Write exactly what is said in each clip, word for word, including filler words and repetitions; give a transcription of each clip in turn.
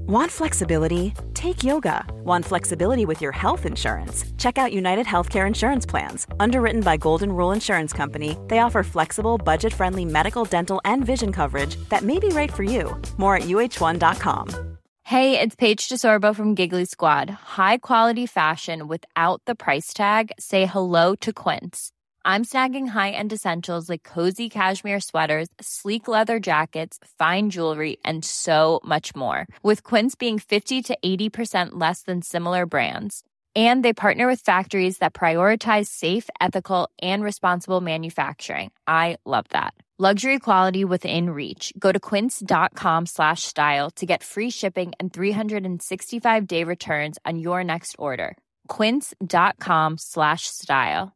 Want flexibility? Take yoga. Want flexibility with your health insurance? Check out United Healthcare Insurance Plans. Underwritten by Golden Rule Insurance Company, they offer flexible, budget-friendly medical, dental, and vision coverage that may be right for you. More at U H one dot com. Hey, it's Paige DeSorbo from Giggly Squad. High quality fashion without the price tag. Say hello to Quince. I'm snagging high-end essentials like cozy cashmere sweaters, sleek leather jackets, fine jewelry, and so much more. With Quince being fifty to eighty percent less than similar brands. And they partner with factories that prioritize safe, ethical, and responsible manufacturing. I love that. Luxury quality within reach. Go to quince.com slash style to get free shipping and three sixty-five day returns on your next order. Quince.com slash style.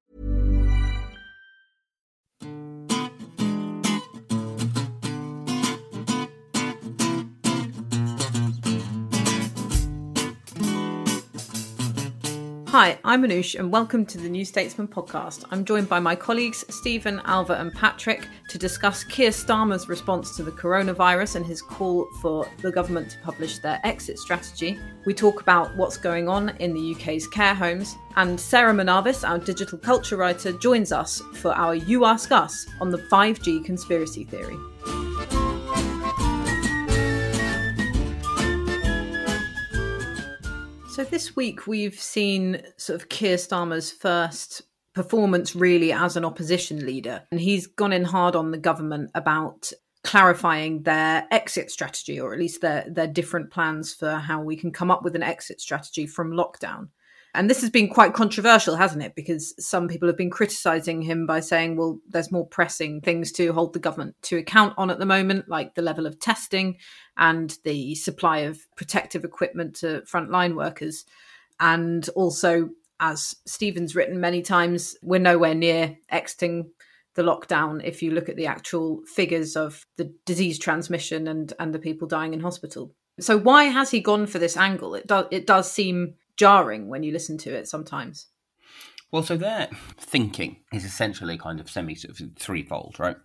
Hi, I'm Anoush and welcome to the New Statesman podcast. I'm joined by my colleagues Stephen, Alva and Patrick to discuss Keir Starmer's response to the coronavirus and his call for the government to publish their exit strategy. We talk about what's going on in the U K's care homes, and Sarah Manavis, our digital culture writer, joins us for our You Ask Us on the five G conspiracy theory. So this week we've seen sort of Keir Starmer's first performance really as an opposition leader. And he's gone in hard on the government about clarifying their exit strategy, or at least their, their different plans for how we can come up with an exit strategy from lockdown. And this has been quite controversial, hasn't it? Because some people have been criticising him by saying, well, there's more pressing things to hold the government to account on at the moment, like the level of testing and the supply of protective equipment to frontline workers. And also, as Stephen's written many times, we're nowhere near exiting the lockdown if you look at the actual figures of the disease transmission and, and the people dying in hospital. So why has he gone for this angle? It does, it does seem jarring when you listen to it sometimes. Well, so their thinking is essentially kind of semi sort of threefold, right?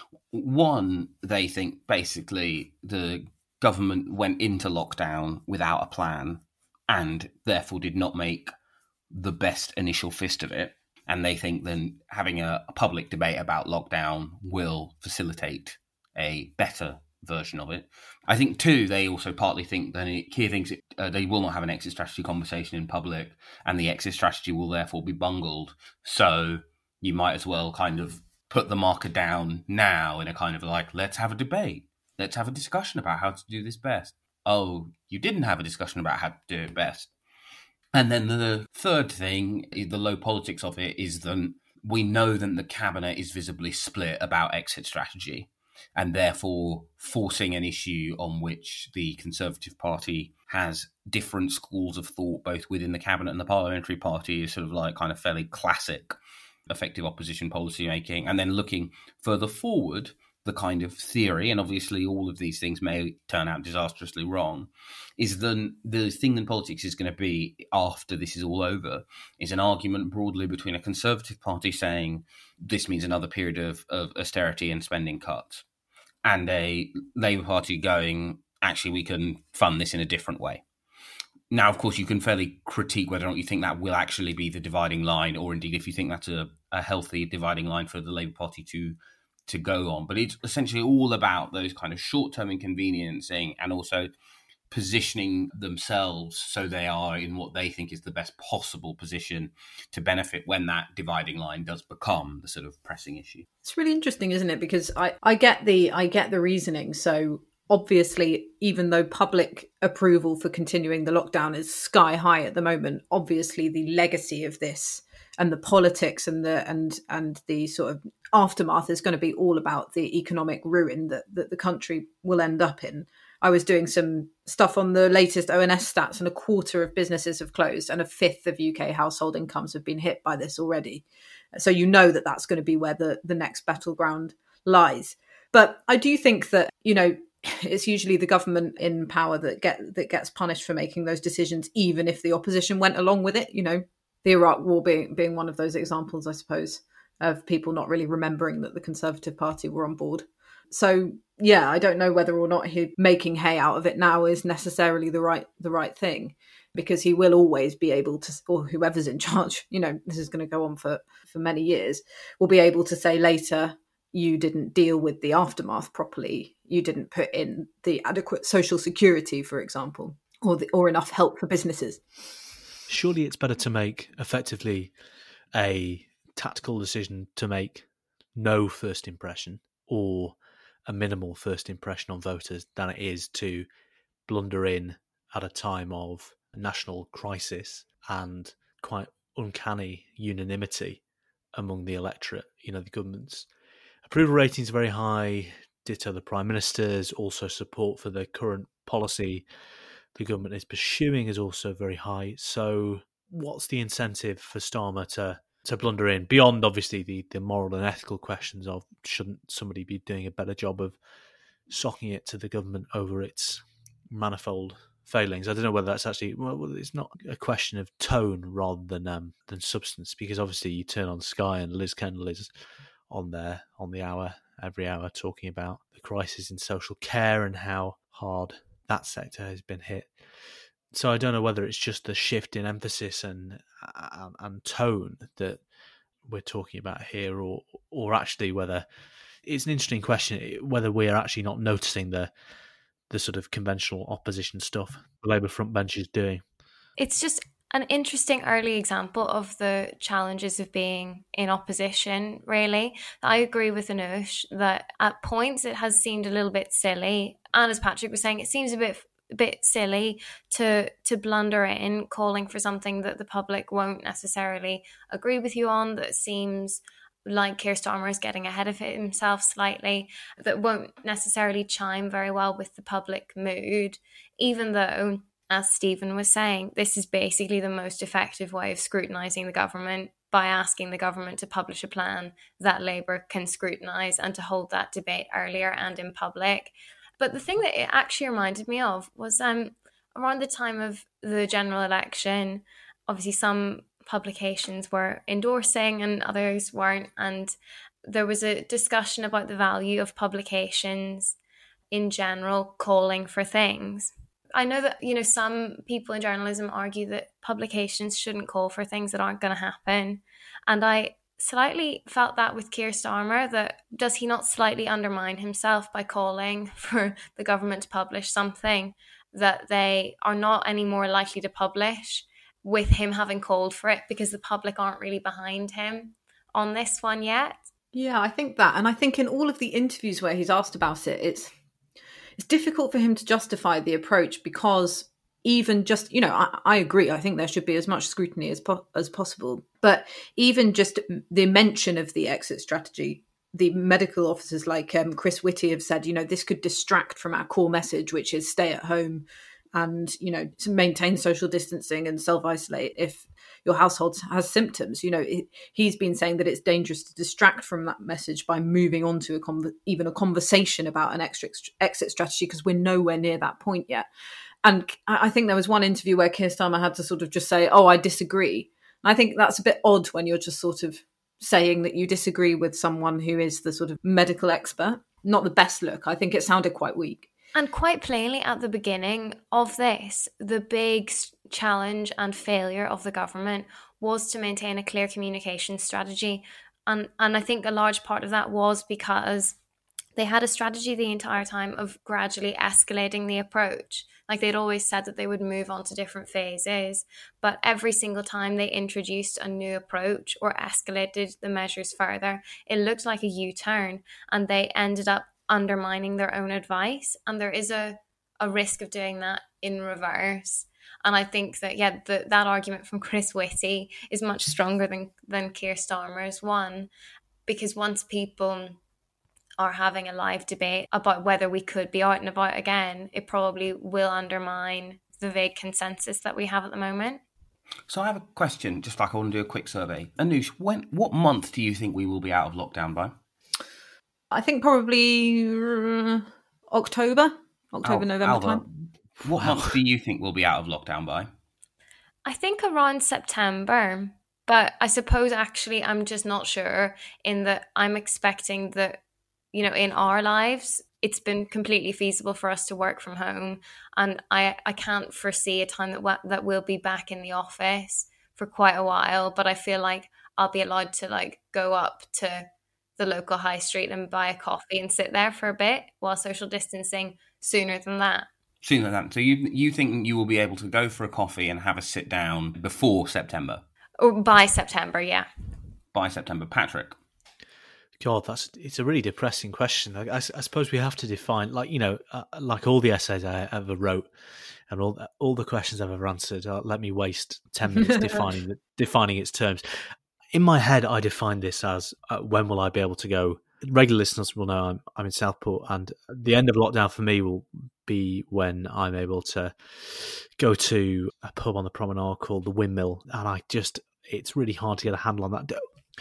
One, they think basically the government went into lockdown without a plan and therefore did not make the best initial fist of it. And they think then having a, a public debate about lockdown will facilitate a better version of it. I think, two, they also partly think that Keir thinks it, uh, they will not have an exit strategy conversation in public, and the exit strategy will therefore be bungled. So you might as well kind of put the marker down now in a kind of like, let's have a debate. Let's have a discussion about how to do this best. Oh, you didn't have a discussion about how to do it best. And then the third thing, the low politics of it, is that we know that the cabinet is visibly split about exit strategy, and therefore forcing an issue on which the Conservative Party has different schools of thought, both within the cabinet and the parliamentary party, is sort of like kind of fairly classic effective opposition policy making. And then looking further forward, the kind of theory, and obviously all of these things may turn out disastrously wrong, is then the thing in politics is going to be, after this is all over, is an argument broadly between a Conservative Party saying this means another period of, of austerity and spending cuts, and a Labour Party going, actually, we can fund this in a different way. Now, of course, you can fairly critique whether or not you think that will actually be the dividing line, or indeed if you think that's a, a healthy dividing line for the Labour Party to to go on. But it's essentially all about those kind of short-term inconveniencing and also positioning themselves so they are in what they think is the best possible position to benefit when that dividing line does become the sort of pressing issue. It's really interesting, isn't it? Because I, I get the I get the reasoning. So obviously, even though public approval for continuing the lockdown is sky high at the moment, obviously the legacy of this and the politics and the and and the sort of aftermath is going to be all about the economic ruin that, that the country will end up in. I was doing some stuff on the latest O N S stats, and a quarter of businesses have closed and a fifth of U K household incomes have been hit by this already. So you know that that's going to be where the, the next battleground lies. But I do think that, you know, it's usually the government in power that get that gets punished for making those decisions, even if the opposition went along with it. You know, the Iraq War being being one of those examples, I suppose, of people not really remembering that the Conservative Party were on board. So yeah, I don't know whether or not he making hay out of it now is necessarily the right the right thing, because he will always be able to, or whoever's in charge, you know, this is going to go on for, for many years, will be able to say later, you didn't deal with the aftermath properly, you didn't put in the adequate social security, for example, or the, or enough help for businesses. Surely it's better to make effectively a tactical decision to make no first impression or a minimal first impression on voters than it is to blunder in at a time of national crisis and quite uncanny unanimity among the electorate. You know, the government's approval ratings are very high, ditto the Prime Minister's, also support for the current policy the government is pursuing is also very high. So what's the incentive for Starmer to to blunder in, beyond obviously the, the moral and ethical questions of shouldn't somebody be doing a better job of socking it to the government over its manifold failings? I don't know whether that's actually, well, it's not a question of tone rather than um, than substance, because obviously you turn on Sky and Liz Kendall is on there on the hour, every hour, talking about the crisis in social care and how hard that sector has been hit. So I don't know whether it's just the shift in emphasis and and, and tone that we're talking about here, or or actually whether it's an interesting question whether we're actually not noticing the the sort of conventional opposition stuff the Labour front bench is doing. It's just an interesting early example of the challenges of being in opposition, really. I agree with Anoosh that at points it has seemed a little bit silly. And as Patrick was saying, it seems a bit a bit silly to to blunder in calling for something that the public won't necessarily agree with you on, that seems like Keir Starmer is getting ahead of himself slightly, that won't necessarily chime very well with the public mood, even though, as Stephen was saying, this is basically the most effective way of scrutinising the government, by asking the government to publish a plan that Labour can scrutinise and to hold that debate earlier and in public. But the thing that it actually reminded me of was um, around the time of the general election, obviously some publications were endorsing and others weren't, and there was a discussion about the value of publications in general calling for things. I know that, you know, some people in journalism argue that publications shouldn't call for things that aren't going to happen. And I slightly felt that with Keir Starmer, that does he not slightly undermine himself by calling for the government to publish something that they are not any more likely to publish, with him having called for it, because the public aren't really behind him on this one yet? Yeah, I think that. And I think in all of the interviews where he's asked about it, it's it's difficult for him to justify the approach, because even just, you know, I, I agree, I think there should be as much scrutiny as po- as possible. But even just the mention of the exit strategy, the medical officers like um, Chris Whitty have said, you know, this could distract from our core message, which is stay at home and, you know, to maintain social distancing and self-isolate if your household has symptoms. You know, it, he's been saying that it's dangerous to distract from that message by moving on to a con- even a conversation about an extra exit strategy, because we're nowhere near that point yet. And I think there was one interview where Keir Starmer had to sort of just say, oh, I disagree. And I think that's a bit odd when you're just sort of saying that you disagree with someone who is the sort of medical expert. Not the best look. I think it sounded quite weak. And quite plainly at the beginning of this, the big challenge and failure of the government was to maintain a clear communication strategy. And, and I think a large part of that was because they had a strategy the entire time of gradually escalating the approach. Like, they'd always said that they would move on to different phases, but every single time they introduced a new approach or escalated the measures further, it looked like a U-turn, and they ended up undermining their own advice. And there is a, a risk of doing that in reverse. And I think that, yeah, the, that argument from Chris Whitty is much stronger than, than Keir Starmer's one, because once people are having a live debate about whether we could be out and about again, it probably will undermine the vague consensus that we have at the moment. So I have a question, just like I want to do a quick survey. Anoosh, when, what month do you think we will be out of lockdown by? I think probably uh, October, October, Al- November Alva, time. What month do you think we'll be out of lockdown by? I think around September, but I suppose actually I'm just not sure, in that I'm expecting that you know, in our lives, it's been completely feasible for us to work from home. And I, I can't foresee a time that, that we'll be back in the office for quite a while. But I feel like I'll be allowed to like go up to the local high street and buy a coffee and sit there for a bit while social distancing sooner than that. Sooner than that. So you you think you will be able to go for a coffee and have a sit down before September? Or by September, yeah. By September. Patrick? God, that's it's a really depressing question. I, I, I suppose we have to define, like, you know, uh, like all the essays I ever wrote and all all the questions I've ever answered. Uh, let me waste ten minutes defining the, defining its terms. In my head, I define this as uh, when will I be able to go? Regular listeners will know I'm I'm in Southport, and the end of lockdown for me will be when I'm able to go to a pub on the promenade called the Windmill, and I just it's really hard to get a handle on that.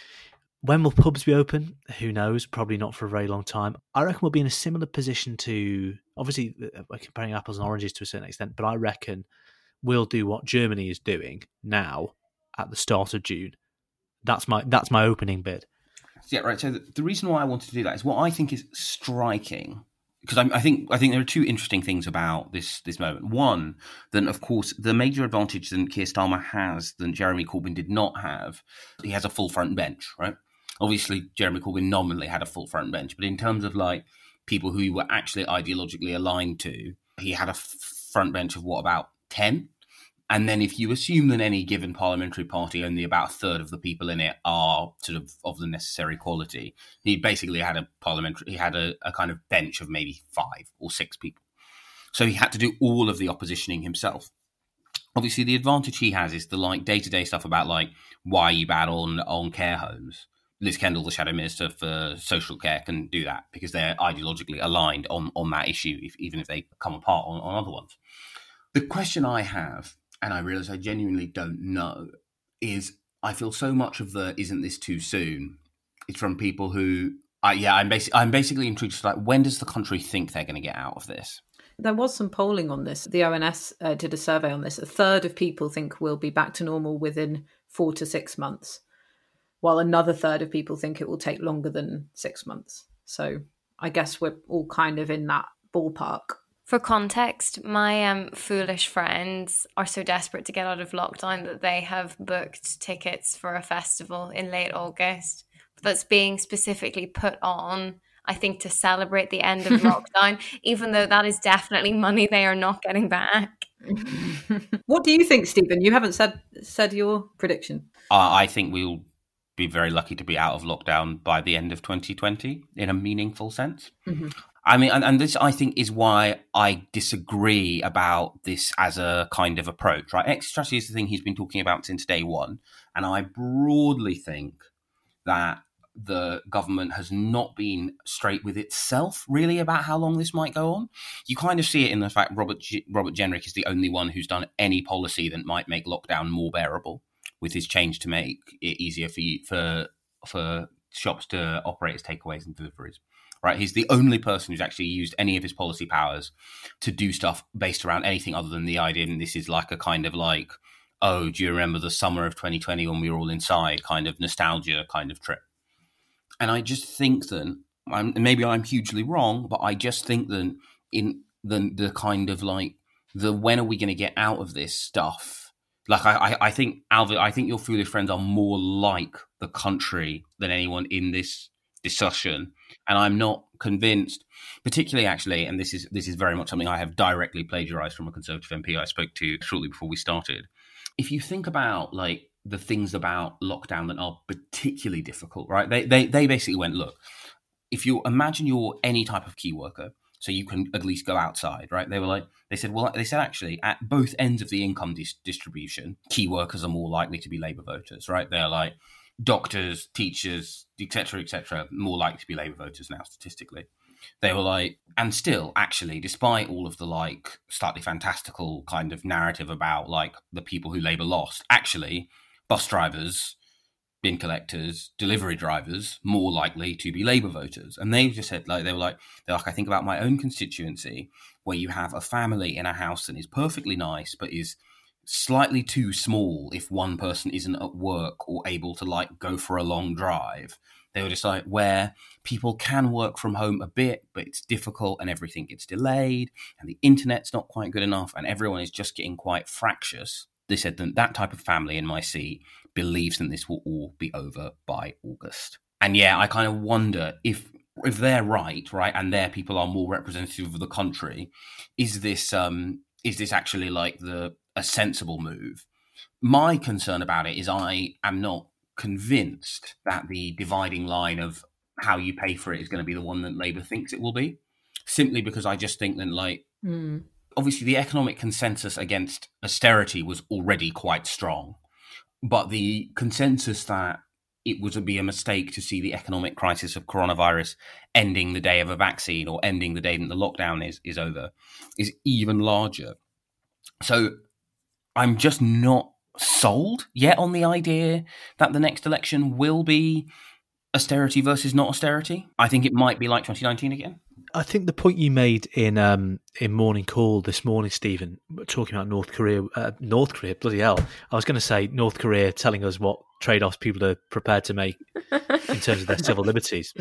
When will pubs be open? Who knows? Probably not for a very long time. I reckon we'll be in a similar position to, obviously we're comparing apples and oranges to a certain extent, but I reckon we'll do what Germany is doing now at the start of June. That's my that's my opening bid. Yeah, right. So the, the reason why I wanted to do that is what I think is striking, because I, I think I think there are two interesting things about this this moment. One, that of course the major advantage that Keir Starmer has that Jeremy Corbyn did not have, he has a full front bench, right? Obviously, Jeremy Corbyn nominally had a full front bench, but in terms of like people who he were actually ideologically aligned to, he had a f- front bench of what, about ten? And then if you assume that any given parliamentary party, only about a third of the people in it are sort of of the necessary quality, he basically had a parliamentary, he had a, a kind of bench of maybe five or six people. So he had to do all of the oppositioning himself. Obviously, the advantage he has is the like day-to-day stuff about like, why are you bad on, on care homes? Liz Kendall, the Shadow Minister for Social Care, can do that because they're ideologically aligned on, on that issue, if, even if they come apart on, on other ones. The question I have, and I realise I genuinely don't know, is I feel so much of the "isn't this too soon" is from people who, I, yeah, I'm, basi- I'm basically intrigued to like, when does the country think they're going to get out of this? There was some polling on this. The O N S uh, did a survey on this. A third of people think we'll be back to normal within four to six months, while another third of people think it will take longer than six months. So I guess we're all kind of in that ballpark. For context, my um, foolish friends are so desperate to get out of lockdown that they have booked tickets for a festival in late August that's being specifically put on, I think, to celebrate the end of lockdown, even though that is definitely money they are not getting back. What do you think, Stephen? You haven't said said your prediction. Uh, I think we'll be very lucky to be out of lockdown by the end of twenty twenty in a meaningful sense. Mm-hmm. I mean, and, and this, I think, is why I disagree about this as a kind of approach, right? Exit strategy is the thing he's been talking about since day one. And I broadly think that the government has not been straight with itself, really, about how long this might go on. You kind of see it in the fact Robert G- Robert Jenrick is the only one who's done any policy that might make lockdown more bearable, with his change to make it easier for you, for for shops to operate as takeaways and deliveries. Right, he's the only person who's actually used any of his policy powers to do stuff based around anything other than the idea. And this is like a kind of like, oh, do you remember the summer of twenty twenty when we were all inside, kind of nostalgia kind of trip. And I just think that, I'm, maybe I'm hugely wrong, but I just think that in the the kind of like the when are we going to get out of this stuff? Like I, I, I think Alva, I think your foolish friends are more like the country than anyone in this discussion. And I'm not convinced, particularly actually, and this is this is very much something I have directly plagiarized from a Conservative M P I spoke to shortly before we started. If you think about like the things about lockdown that are particularly difficult, right? They they they basically went, look, if you imagine you're any type of key worker, so you can at least go outside, right? They were like, they said, well, they said actually at both ends of the income dis- distribution, key workers are more likely to be Labour voters, right? They're like, doctors, teachers, et cetera, et cetera, more likely to be Labour voters now statistically. They were like, and still, actually, despite all of the like slightly fantastical kind of narrative about like the people who Labour lost, actually, bus drivers, bin collectors, delivery drivers, more likely to be Labour voters. And they just said, like, they were like, they're like, I think about my own constituency where you have a family in a house that is perfectly nice, but is slightly too small if one person isn't at work or able to like go for a long drive. They were just like where people can work from home a bit, but it's difficult and everything gets delayed and the internet's not quite good enough and everyone is just getting quite fractious. They said that that type of family in my seat believes that this will all be over by August. And yeah, I kind of wonder if if they're right, right, and their people are more representative of the country, is this um is this actually like the a sensible move? My concern about it is I am not convinced that the dividing line of how you pay for it is going to be the one that Labour thinks it will be, simply because I just think that, like, mm. obviously the economic consensus against austerity was already quite strong, but the consensus that it would be a mistake to see the economic crisis of coronavirus ending the day of a vaccine or ending the day that the lockdown is, is over is even larger. So I'm just not sold yet on the idea that the next election will be austerity versus not austerity. I think it might be like twenty nineteen again. I think the point you made in um, in Morning Call this morning, Stephen, talking about North Korea, uh, North Korea, bloody hell. I was going to say North Korea telling us what trade-offs people are prepared to make in terms of their civil liberties.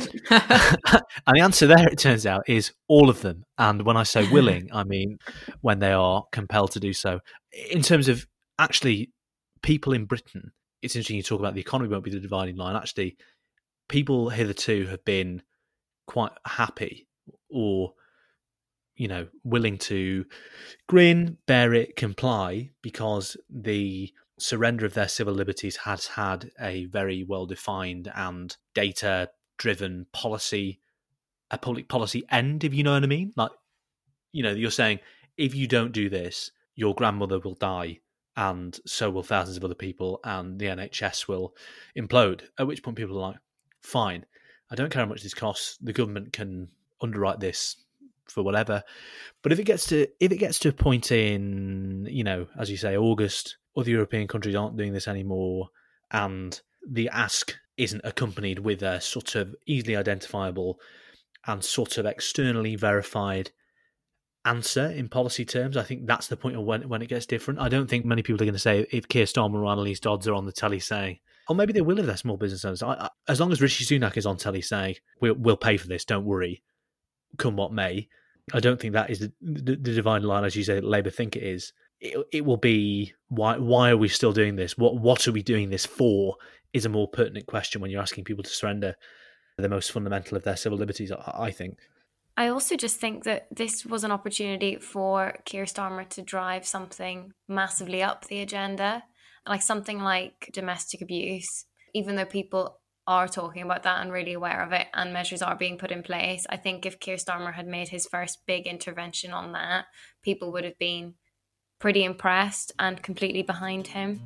And the answer there, it turns out, is all of them. And when I say willing, I mean when they are compelled to do so. In terms of actually people in Britain, it's interesting you talk about the economy won't be the dividing line. Actually, people hitherto have been quite happy or, you know, willing to grin, bear it, comply, because the surrender of their civil liberties has had a very well-defined and data-driven policy, a public policy end, if you know what I mean. Like, you know, you're saying, if you don't do this, your grandmother will die, and so will thousands of other people, and the N H S will implode, at which point people are like, fine, I don't care how much this costs, the government can underwrite this for whatever. But if it gets to if it gets to a point in, you know, as you say, August, other European countries aren't doing this anymore, and the ask isn't accompanied with a sort of easily identifiable and sort of externally verified answer in policy terms, I think that's the point of when when it gets different. I don't think many people are going to say, if Keir Starmer or Annalise Dodds are on the telly saying, or maybe they will if they're small business owners, I, I, as long as Rishi Sunak is on telly saying, we'll, we'll pay for this, don't worry, come what may, I don't think that is the, the, the dividing line, as you say, that Labour think it is. It, it will be, why why are we still doing this? What What are we doing this for is a more pertinent question when you're asking people to surrender the most fundamental of their civil liberties, I, I think. I also just think that this was an opportunity for Keir Starmer to drive something massively up the agenda, like something like domestic abuse. Even though people are talking about that and really aware of it and measures are being put in place, I think if Keir Starmer had made his first big intervention on that, people would have been pretty impressed and completely behind him.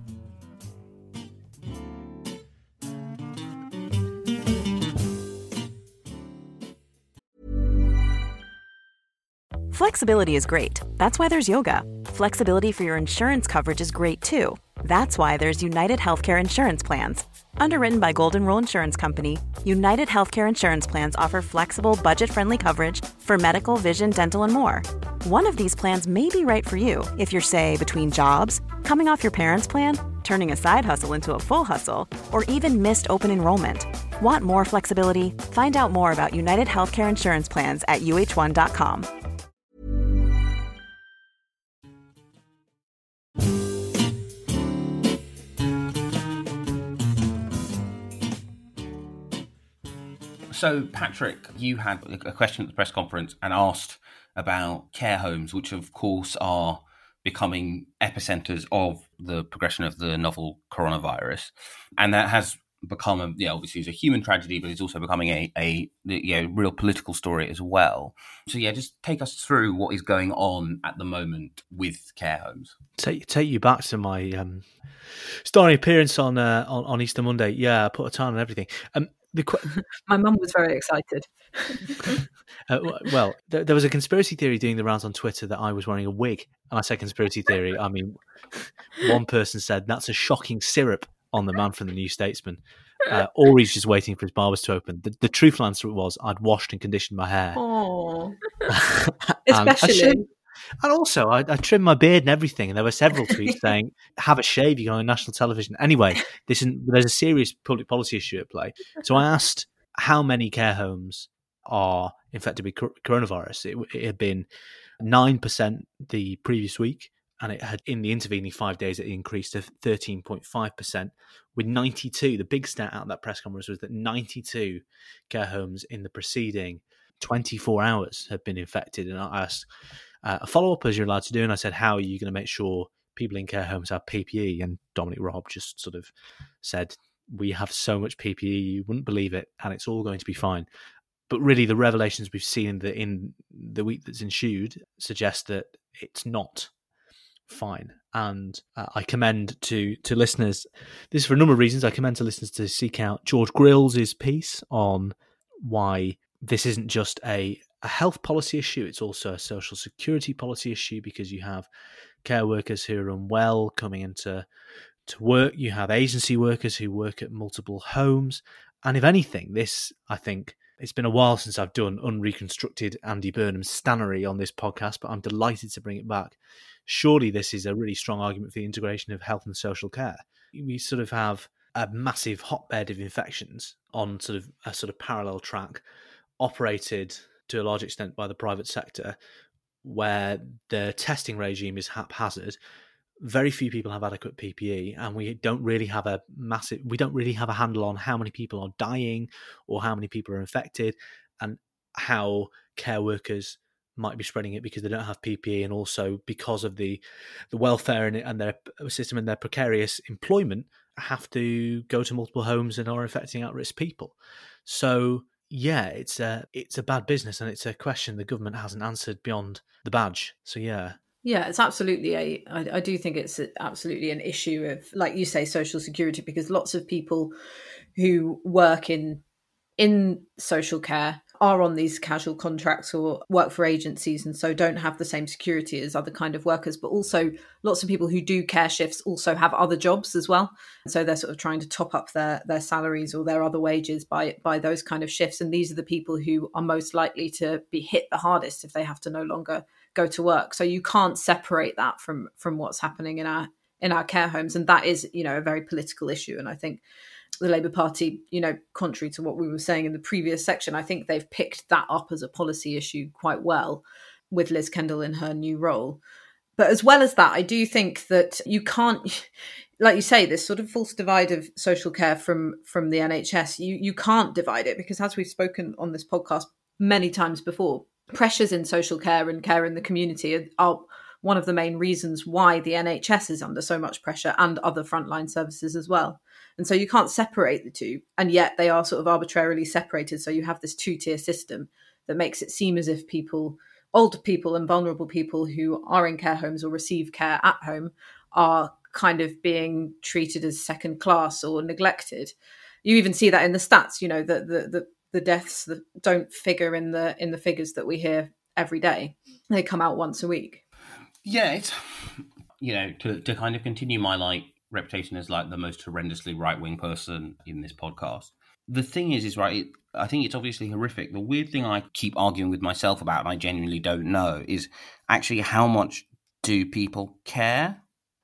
Flexibility is great. That's why there's yoga. Flexibility for your insurance coverage is great too. That's why there's United Healthcare Insurance Plans. Underwritten by Golden Rule Insurance Company, United Healthcare Insurance Plans offer flexible, budget-friendly coverage for medical, vision, dental, and more. One of these plans may be right for you if you're, say, between jobs, coming off your parents' plan, turning a side hustle into a full hustle, or even missed open enrollment. Want more flexibility? Find out more about United Healthcare Insurance Plans at U H one dot com. So, Patrick, you had a question at the press conference and asked about care homes, which of course are becoming epicenters of the progression of the novel coronavirus. And that has become, a, yeah, obviously it's a human tragedy, but it's also becoming a, a you know, real political story as well. So, yeah, just take us through what is going on at the moment with care homes. Take take you back to my um, starring appearance on, uh, on on Easter Monday. Yeah, I put a tan on everything. Um, The qu- My mum was very excited. uh, well, there, there was a conspiracy theory doing the rounds on Twitter that I was wearing a wig. And I say conspiracy theory, I mean, one person said that's a shocking syrup on the man from the New Statesman. Uh, or he's just waiting for his barbers to open. The, the truthful answer was I'd washed and conditioned my hair. Oh, especially. And also, I, I trimmed my beard and everything, and there were several tweets saying, have a shave, you go on national television. Anyway, this is, there's a serious public policy issue at play. So I asked how many care homes are infected with coronavirus. It, it had been nine percent the previous week, and it had, in the intervening five days, it increased to thirteen point five percent with ninety-two. The big stat out of that press conference was that ninety-two care homes in the preceding twenty-four hours had been infected. And I asked uh, a follow-up, as you're allowed to do, and I said, how are you going to make sure people in care homes have P P E? And Dominic Raab just sort of said, we have so much P P E, you wouldn't believe it, and it's all going to be fine. But really, the revelations we've seen in the, in the week that's ensued suggest that it's not fine. And uh, I commend to to listeners, this is for a number of reasons, I commend to listeners to seek out George Grill's piece on why this isn't just a, a health policy issue, it's also a social security policy issue, because you have care workers who are unwell coming into to work, you have agency workers who work at multiple homes, and if anything, this, I think, it's been a while since I've done unreconstructed Andy Burnham's Stannery on this podcast, but I'm delighted to bring it back. Surely this is a really strong argument for the integration of health and social care. We sort of have a massive hotbed of infections on sort of a sort of parallel track, operated to a large extent by the private sector, where the testing regime is haphazard. Very few people have adequate P P E, and we don't really have a massive, we don't really have a handle on how many people are dying or how many people are infected, and how care workers might be spreading it because they don't have P P E, and also because of the the welfare and, and their system and their precarious employment, have to go to multiple homes and are infecting at-risk people. So yeah, it's a it's a bad business, and it's a question the government hasn't answered beyond the badge. So yeah. Yeah, it's absolutely a, I, I do think it's absolutely an issue of, like you say, social security, because lots of people who work in in social care are on these casual contracts or work for agencies, and so don't have the same security as other kind of workers. But also lots of people who do care shifts also have other jobs as well. So they're sort of trying to top up their, their salaries or their other wages by, by those kind of shifts. And these are the people who are most likely to be hit the hardest if they have to no longer go to work. So you can't separate that from from what's happening in our in our care homes, and that is, you know, a very political issue. And I think the Labour Party, you know, contrary to what we were saying in the previous section, I think they've picked that up as a policy issue quite well with Liz Kendall in her new role. But as well as that, I do think that you can't, like you say, this sort of false divide of social care from from the N H S, you you can't divide it, because as we've spoken on this podcast many times before, pressures in social care and care in the community are, are one of the main reasons why the N H S is under so much pressure, and other frontline services as well. And so you can't separate the two, and yet they are sort of arbitrarily separated. So you have this two-tier system that makes it seem as if people, older people and vulnerable people who are in care homes or receive care at home, are kind of being treated as second class or neglected. You even see that in the stats, you know, the the the, the deaths that don't figure in the in the figures that we hear every day. They come out once a week. Yeah, it's, you know, to, to kind of continue my like reputation as like the most horrendously right-wing person in this podcast. The thing is, is right, it, I think it's obviously horrific. The weird thing I keep arguing with myself about, and I genuinely don't know, is actually how much do people care?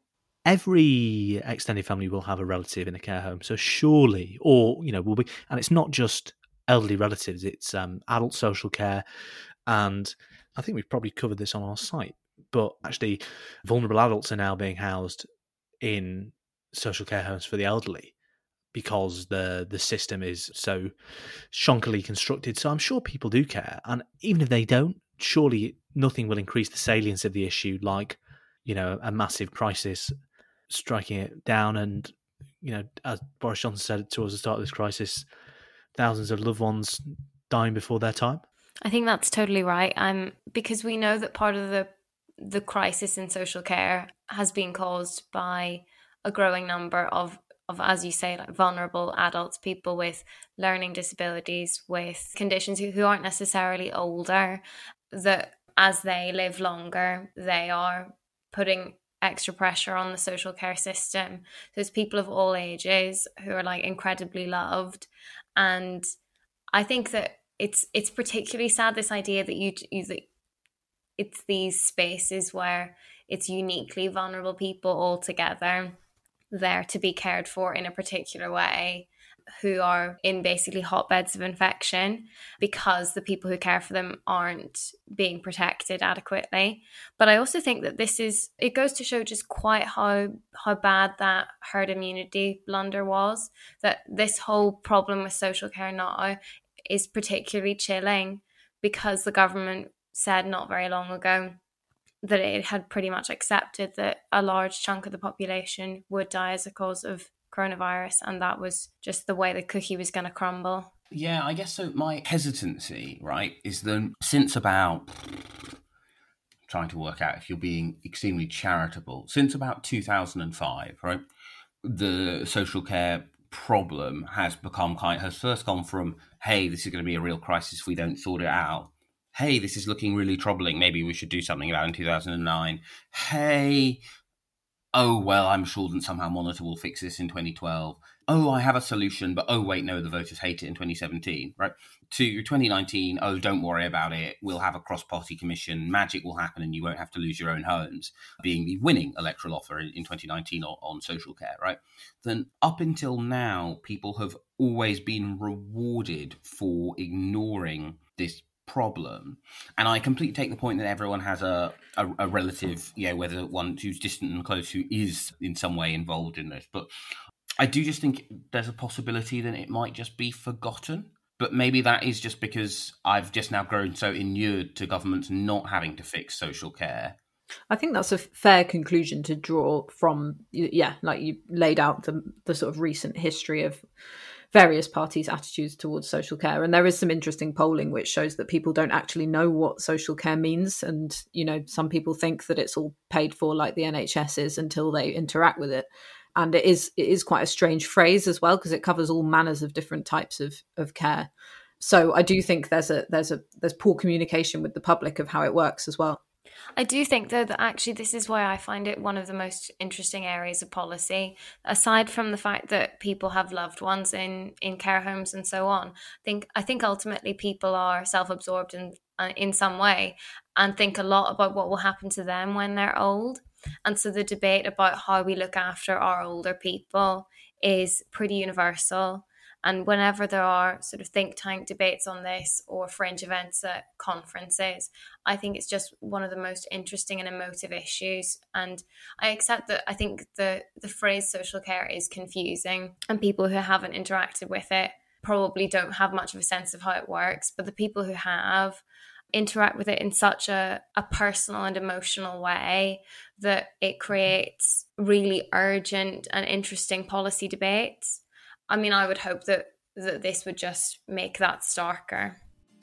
Every extended family will have a relative in a care home. So surely, or, you know, will be, and it's not just elderly relatives, it's um, adult social care. And I think we've probably covered this on our site, but actually vulnerable adults are now being housed in social care homes for the elderly because the the system is so shonkily constructed. So I'm sure people do care. And even if they don't, surely nothing will increase the salience of the issue like, you know, a massive crisis striking it down. And, you know, as Boris Johnson said towards the start of this crisis, thousands of loved ones dying before their time. I think that's totally right. Um, because we know that part of the the crisis in social care has been caused by a growing number of, of, as you say, like vulnerable adults, people with learning disabilities, with conditions who, who aren't necessarily older, that as they live longer, they are putting extra pressure on the social care system. There's people of all ages who are like incredibly loved. And I think that it's it's particularly sad, this idea that you, you that it's these spaces where it's uniquely vulnerable people all together there to be cared for in a particular way. who are in basically hotbeds of infection because the people who care for them aren't being protected adequately. But I also think that this is, it goes to show just quite how how bad that herd immunity blunder was, that this whole problem with social care now is particularly chilling because the government said not very long ago that it had pretty much accepted that a large chunk of the population would die as a cause of coronavirus, and that was just the way the cookie was going to crumble. Yeah, I guess so. My hesitancy, right, is that since about, trying to work out if you're being extremely charitable, since about two thousand five, right, the social care problem has become kind, has first gone from, hey, this is going to be a real crisis if we don't sort it out. Hey, this is looking really troubling. Maybe we should do something about it in two thousand nine. Hey, oh, well, I'm sure that somehow Monitor will fix this in twenty twelve. Oh, I have a solution, but oh, wait, no, the voters hate it in twenty seventeen, right? To twenty nineteen, oh, don't worry about it. We'll have a cross-party commission. Magic will happen and you won't have to lose your own homes, being the winning electoral offer in, in twenty nineteen on, on social care, right? Then up until now, people have always been rewarded for ignoring this problem. And I completely take the point that everyone has a, a, a relative, yeah, whether one who's distant and close, who is in some way involved in this. But I do just think there's a possibility that it might just be forgotten. But maybe that is just because I've just now grown so inured to governments not having to fix social care. I think that's a fair conclusion to draw from, yeah, like you laid out the the sort of recent history of various parties' attitudes towards social care. And there is some interesting polling which shows that people don't actually know what social care means. And, you know, some people think that it's all paid for like the N H S is until they interact with it. And it is it is quite a strange phrase as well, because it covers all manners of different types of, of care. So I do think there's a there's a there's poor communication with the public of how it works as well. I do think, though, that actually this is why I find it one of the most interesting areas of policy, aside from the fact that people have loved ones in, in care homes and so on. I think I think ultimately people are self-absorbed in, uh, in some way and think a lot about what will happen to them when they're old. And so the debate about how we look after our older people is pretty universal. And whenever there are sort of think tank debates on this or fringe events at conferences, I think it's just one of the most interesting and emotive issues. And I accept that I think the, the phrase social care is confusing, and people who haven't interacted with it probably don't have much of a sense of how it works. But the people who have interact with it in such a, a personal and emotional way that it creates really urgent and interesting policy debates. I mean, I would hope that, that this would just make that starker.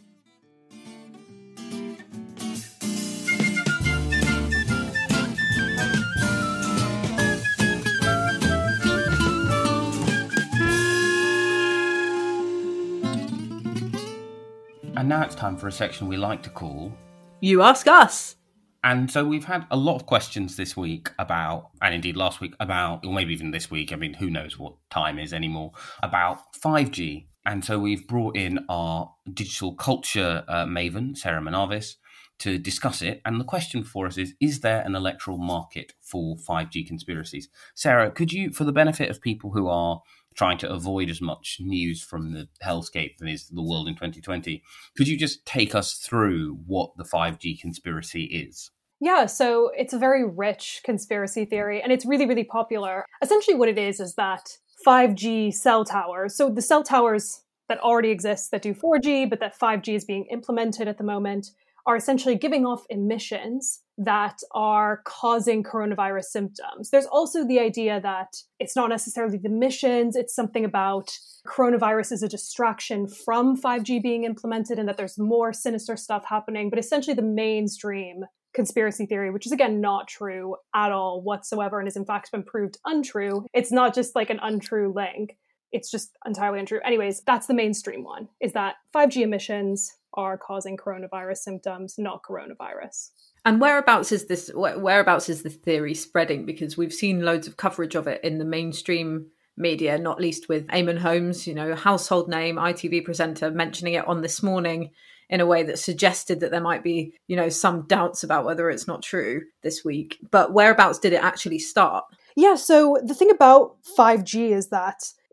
And now it's time for a section we like to call You Ask Us. And so we've had a lot of questions this week about, and indeed last week about, or maybe even this week, I mean, who knows what time is anymore, about five G. And so we've brought in our digital culture uh, maven, Sarah Manavis, to discuss it. And the question for us is, is there an electoral market for five G conspiracies? Sarah, could you, for the benefit of people who are trying to avoid as much news from the hellscape that is the world in twenty twenty, could you just take us through what the five G conspiracy is? Yeah, so it's a very rich conspiracy theory, and it's really, really popular. Essentially what it is is that five G cell towers, so the cell towers that already exist that do four G, but that five G is being implemented at the moment, are essentially giving off emissions that are causing coronavirus symptoms. There's also the idea that it's not necessarily the emissions, it's something about coronavirus is a distraction from five G being implemented and that there's more sinister stuff happening. But essentially the mainstream conspiracy theory, which is again not true at all whatsoever and has in fact been proved untrue. It's not just like an untrue link. It's just entirely untrue. Anyways, that's the mainstream one, is that five G emissions are causing coronavirus symptoms, not coronavirus. And whereabouts is this? Whereabouts is the theory spreading? Because we've seen loads of coverage of it in the mainstream media, not least with Eamon Holmes, you know, household name, I T V presenter, mentioning it on This Morning in a way that suggested that there might be, you know, some doubts about whether it's not true this week. But whereabouts did it actually start? Yeah, so the thing about five G is that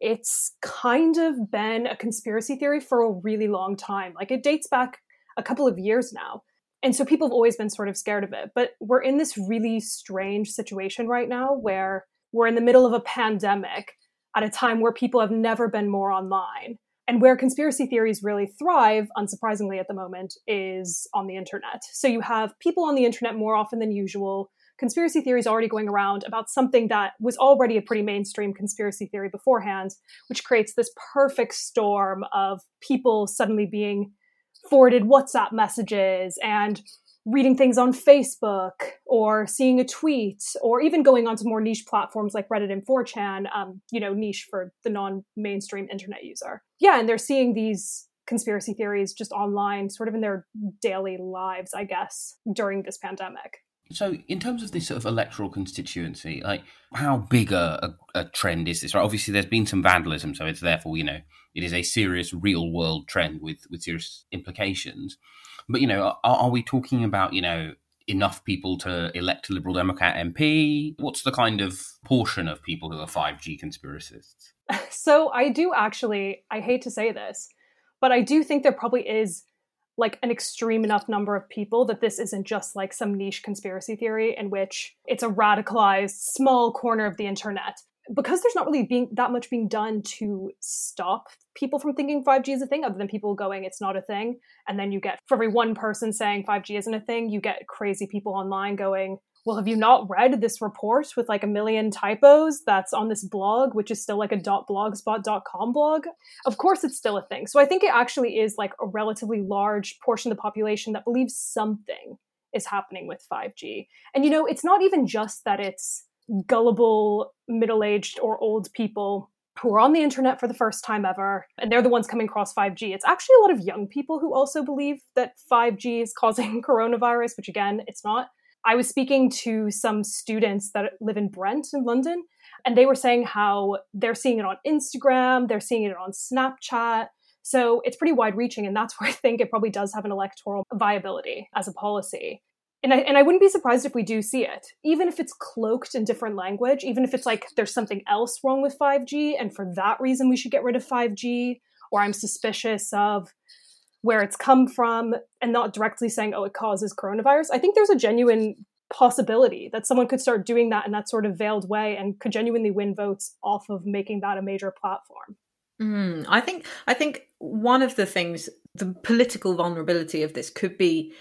it's kind of been a conspiracy theory for a really long time. Like it dates back a couple of years now. And so people have always been sort of scared of it. But we're in this really strange situation right now where we're in the middle of a pandemic at a time where people have never been more online. And where conspiracy theories really thrive, unsurprisingly at the moment, is on the internet. So you have people on the internet more often than usual. Conspiracy theories already going around about something that was already a pretty mainstream conspiracy theory beforehand, which creates this perfect storm of people suddenly being forwarded WhatsApp messages and reading things on Facebook or seeing a tweet or even going onto more niche platforms like Reddit and four chan, um, you know, niche for the non-mainstream internet user. Yeah, and they're seeing these conspiracy theories just online, sort of in their daily lives, I guess, during this pandemic. So in terms of this sort of electoral constituency, like how big a, a, a trend is this? Right? Obviously, there's been some vandalism, so it's therefore, you know, it is a serious real world trend with, with serious implications. But, you know, are, are we talking about, you know, enough people to elect a Liberal Democrat M P? What's the kind of portion of people who are five G conspiracists? So I do actually, I hate to say this, but I do think there probably is like an extreme enough number of people that this isn't just like some niche conspiracy theory in which it's a radicalized small corner of the internet. Because there's not really being that much being done to stop people from thinking five G is a thing, other than people going, it's not a thing. And then you get, for every one person saying five G isn't a thing, you get crazy people online going, well, have you not read this report with like a million typos that's on this blog, which is still like a .blogspot dot com blog? Of course it's still a thing. So I think it actually is like a relatively large portion of the population that believes something is happening with five G. And, you know, it's not even just that it's gullible, middle-aged or old people who are on the internet for the first time ever, and they're the ones coming across five G. It's actually a lot of young people who also believe that five G is causing coronavirus, which again, it's not. I was speaking to some students that live in Brent in London, and they were saying how they're seeing it on Instagram, they're seeing it on Snapchat. So it's pretty wide reaching, and that's where I think it probably does have an electoral viability as a policy. And I, and I wouldn't be surprised if we do see it, even if it's cloaked in different language, even if it's like there's something else wrong with five G, and for that reason we should get rid of five G, or I'm suspicious of where it's come from, and not directly saying, oh, it causes coronavirus. I think there's a genuine possibility that someone could start doing that in that sort of veiled way and could genuinely win votes off of making that a major platform. Mm, I think I think one of the things, the political vulnerability of this could be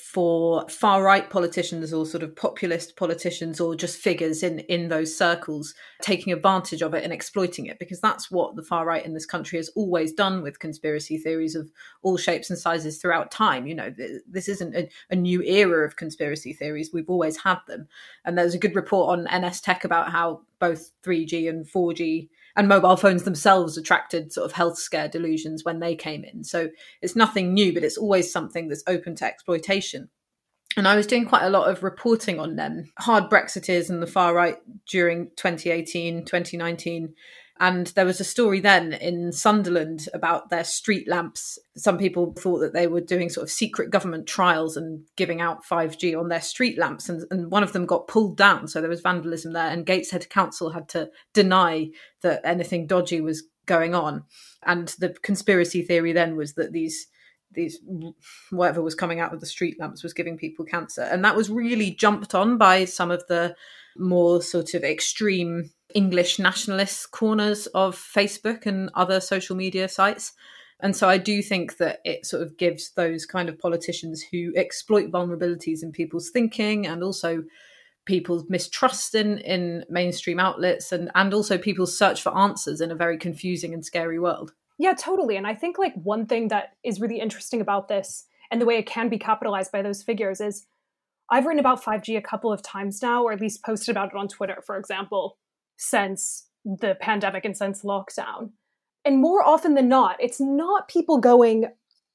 for far-right politicians or sort of populist politicians or just figures in, in those circles taking advantage of it and exploiting it, because that's what the far-right in this country has always done with conspiracy theories of all shapes and sizes throughout time. You know, this isn't a, a new era of conspiracy theories. We've always had them. And there's a good report on N S Tech about how both three G and four G and mobile phones themselves attracted sort of health scare delusions when they came in. So it's nothing new, but it's always something that's open to exploitation. And I was doing quite a lot of reporting on them, hard Brexiteers and the far right during twenty eighteen, twenty nineteen. And there was a story then in Sunderland about their street lamps. Some people thought that they were doing sort of secret government trials and giving out five G on their street lamps. And, and one of them got pulled down. So there was vandalism there. And Gateshead Council had to deny that anything dodgy was going on. And the conspiracy theory then was that these these whatever was coming out of the street lamps was giving people cancer. And that was really jumped on by some of the more sort of extreme English nationalist corners of Facebook and other social media sites. And so I do think that it sort of gives those kind of politicians who exploit vulnerabilities in people's thinking and also people's mistrust in, in mainstream outlets and, and also people's search for answers in a very confusing and scary world. Yeah, totally. And I think like one thing that is really interesting about this and the way it can be capitalized by those figures is I've written about five G a couple of times now, or at least posted about it on Twitter, for example, since the pandemic and since lockdown. And more often than not, it's not people going,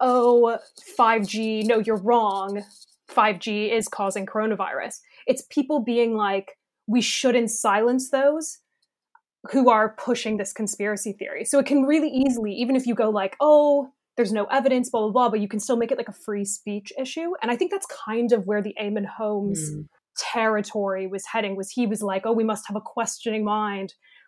oh, five G, no, you're wrong. five G is causing coronavirus. It's people being like, we shouldn't silence those who are pushing this conspiracy theory. So it can really easily, even if you go like, oh, there's no evidence, blah, blah, blah, but you can still make it like a free speech issue. And I think that's kind of where the Eamon Holmes mm. territory was heading, was he was like, oh, we must have a questioning mind.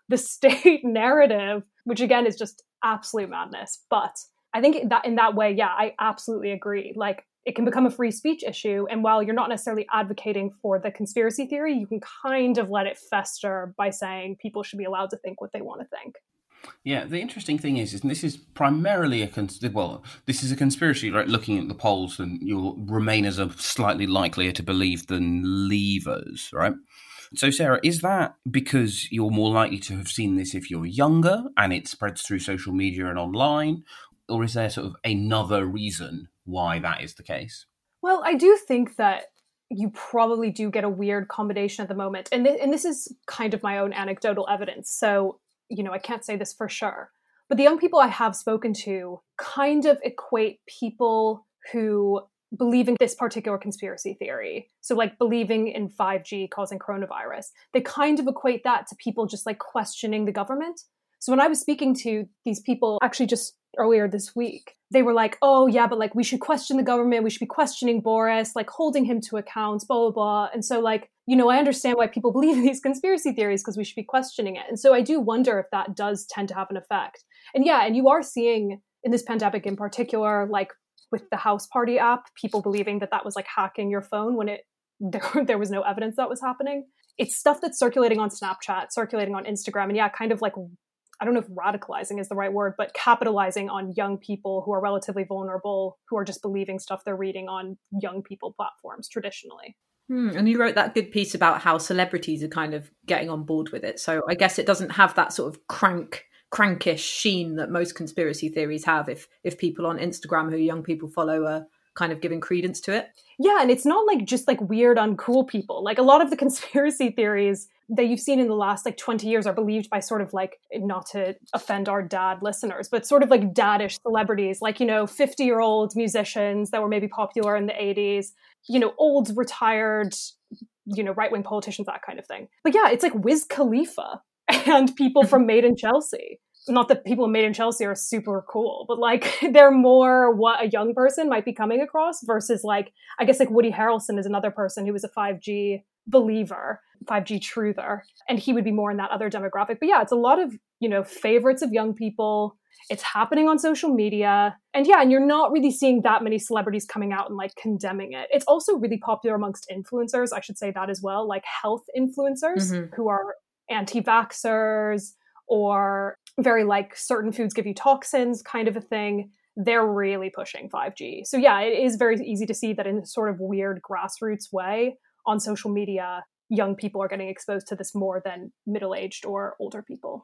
the state narrative, which again is just absolute madness. But I think that in that way, yeah, I absolutely agree. Like, it can become a free speech issue. And while you're not necessarily advocating for the conspiracy theory, you can kind of let it fester by saying people should be allowed to think what they want to think. Yeah, the interesting thing is, is and this is primarily a cons- well, this is a conspiracy, right? Looking at the polls, and your Remainers are slightly likelier to believe than Leavers, right? So, Sarah, is that because you're more likely to have seen this if you're younger and it spreads through social media and online, or is there sort of another reason why that is the case? Well, I do think that you probably do get a weird combination at the moment, and th- and this is kind of my own anecdotal evidence. So, you know, I can't say this for sure, but the young people I have spoken to kind of equate people who believe in this particular conspiracy theory. So like believing in five G causing coronavirus, they kind of equate that to people just like questioning the government. So when I was speaking to these people actually just earlier this week, they were like, oh yeah, but like we should question the government. We should be questioning Boris, like holding him to account, blah, blah, blah. And so like, you know, I understand why people believe in these conspiracy theories because we should be questioning it. And so I do wonder if that does tend to have an effect. And yeah, and you are seeing in this pandemic in particular, like with the House Party app, people believing that that was like hacking your phone when it there, there was no evidence that was happening. It's stuff that's circulating on Snapchat, circulating on Instagram. And yeah, kind of like, I don't know if radicalizing is the right word, but capitalizing on young people who are relatively vulnerable, who are just believing stuff they're reading on young people platforms traditionally. Hmm, and you wrote that good piece about how celebrities are kind of getting on board with it. So I guess it doesn't have that sort of crank, crankish sheen that most conspiracy theories have if if people on Instagram who young people follow are kind of giving credence to it. Yeah, and it's not like just like weird, uncool people. Like a lot of the conspiracy theories that you've seen in the last like twenty years are believed by sort of like, not to offend our dad listeners, but sort of like daddish celebrities, like, you know, fifty year old musicians that were maybe popular in the eighties, you know, old retired, you know, right wing politicians, that kind of thing. But yeah, it's like Wiz Khalifa and people from Made in Chelsea. Not that people Made in Chelsea are super cool, but like they're more what a young person might be coming across versus like, I guess like Woody Harrelson is another person who was a five G believer, five G truther, and he would be more in that other demographic. But yeah, it's a lot of, you know, favorites of young people. It's happening on social media. And yeah, and you're not really seeing that many celebrities coming out and like condemning it. It's also really popular amongst influencers. I should say that as well, like health influencers mm-hmm. who are anti-vaxxers or very like certain foods give you toxins kind of a thing. They're really pushing five G. So yeah, it is very easy to see that in a sort of weird grassroots way on social media, young people are getting exposed to this more than middle-aged or older people.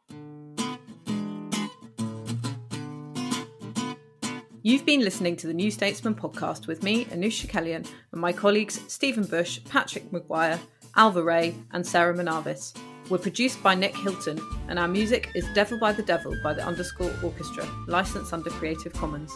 You've been listening to the New Statesman podcast with me, Anoosh Chakelian, and my colleagues Stephen Bush, Patrick Maguire, Alva Ray, and Sarah Manavis. We're produced by Nick Hilton, and our music is Devil by the Devil by the Underscore Orchestra, licensed under Creative Commons.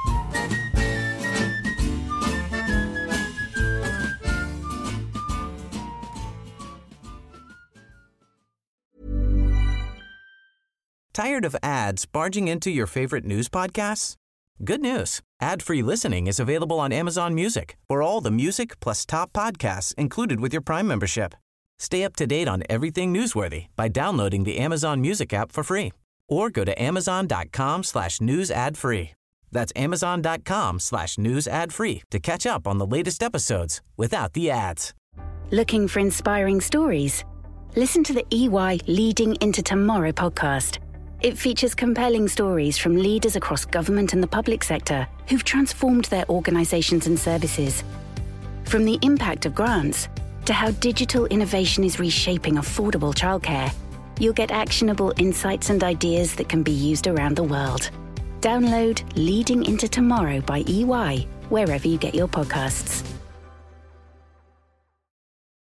Tired of ads barging into your favorite news podcasts? Good news. Ad-free listening is available on Amazon Music for all the music plus top podcasts included with your Prime membership. Stay up to date on everything newsworthy by downloading the Amazon Music app for free or go to amazon.com slash news ad free. That's amazon.com slash news ad free to catch up on the latest episodes without the ads. Looking for inspiring stories? Listen to the E Y Leading into Tomorrow podcast. It features compelling stories from leaders across government and the public sector who've transformed their organizations and services. From the impact of grants to how digital innovation is reshaping affordable childcare, you'll get actionable insights and ideas that can be used around the world. Download Leading into Tomorrow by E Y wherever you get your podcasts.